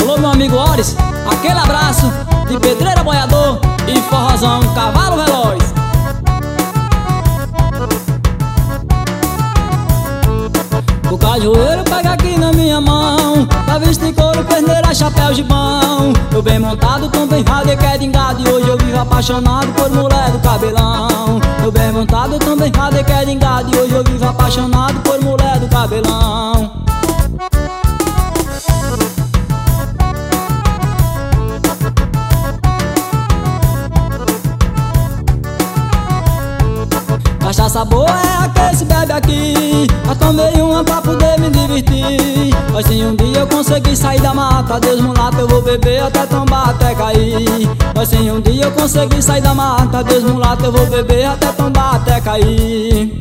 Alô, meu amigo Oris, aquele abraço de pedreira, boiador e forrozão, cavalo veloz. O cajueiro pega aqui na minha mão, pra vestir couro, perneira, chapéu, gibão. Eu bem montado, tom bem rado e quedingado, e hoje eu vivo apaixonado por mulher do cabelão. Eu bem montado, tom bem rado e quedingado, e hoje eu vivo apaixonado por mulher do cabelão. Cachaça boa é a que se bebe aqui, mas tomei uma pra poder me divertir. Mas se um dia eu conseguir sair da mata, Deus mulato, eu vou beber até tombar, até cair. Mas se um dia eu conseguir sair da mata, Deus mulato, eu vou beber até tombar, até cair.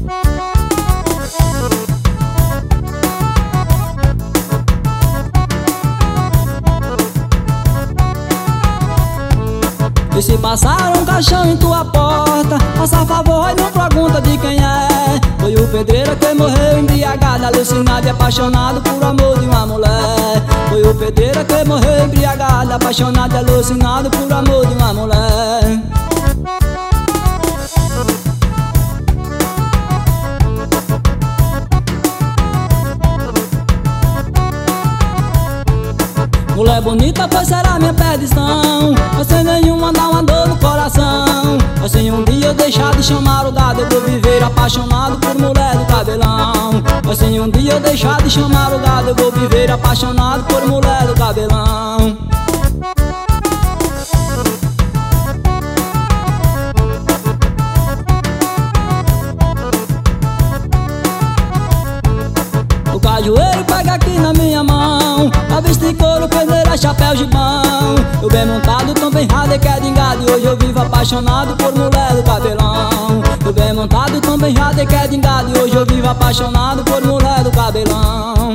E se passar um caixão em tua porta, faça favor e não pergunta de quem é. Foi o pedreiro que morreu embriagado, alucinado e apaixonado por amor de uma mulher. Foi o pedreiro que morreu embriagado, apaixonado e alucinado por amor de uma mulher. Mulher bonita, pois será minha perdição, mas sem nenhuma dá uma dor no coração. Mas se um dia eu deixar de chamar o gado, eu vou viver apaixonado por mulher do cabelão. Mas se um dia eu deixar de chamar o gado, eu vou viver apaixonado por mulher do cabelão. O cajueiro pega aqui na minha mão, pra vestir couro, pedreira, chapéu, gibão. Eu bem montado, tom bem rado e quedingado, e hoje eu vivo apaixonado por mulher do cabelão. Eu bem montado, tom bem rado e quedingado, e hoje eu vivo apaixonado por mulher do cabelão.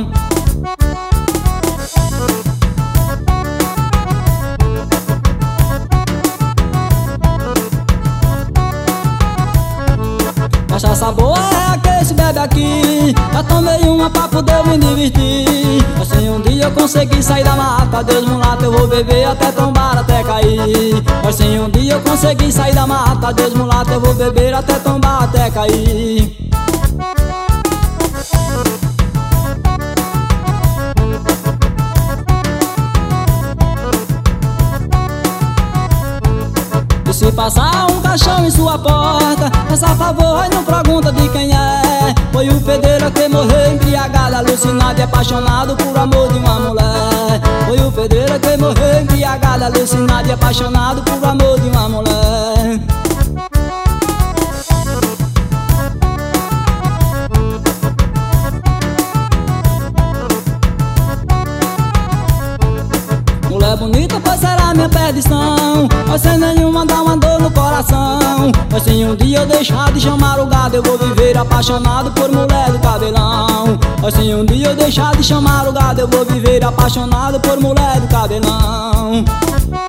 Cachaça boa é a que se bebe aqui, já tomei uma pra poder me divertir. Mas se um dia eu conseguir sair da mata, Deus mulato, eu vou beber até tombar, até cair. Mas se um dia eu conseguir sair da mata, Deus mulato, eu vou beber até tombar, até cair. E se passar um caixão em sua porta, faça favor e não pergunta de quem é. Foi o pedreiro que morreu embriagado, alucinado e apaixonado por amor de uma mulher. Foi o pedreiro que morreu embriagado, alucinado e apaixonado por amor de uma mulher. Mulher bonita, pois será minha perdição, mas sem nenhuma dá uma dor no coração. Mas se um dia eu deixar de chamar o gado, eu vou viver apaixonado por mulher do cabelão. Mas se um dia eu deixar de chamar o gado, eu vou viver apaixonado por mulher do cabelão.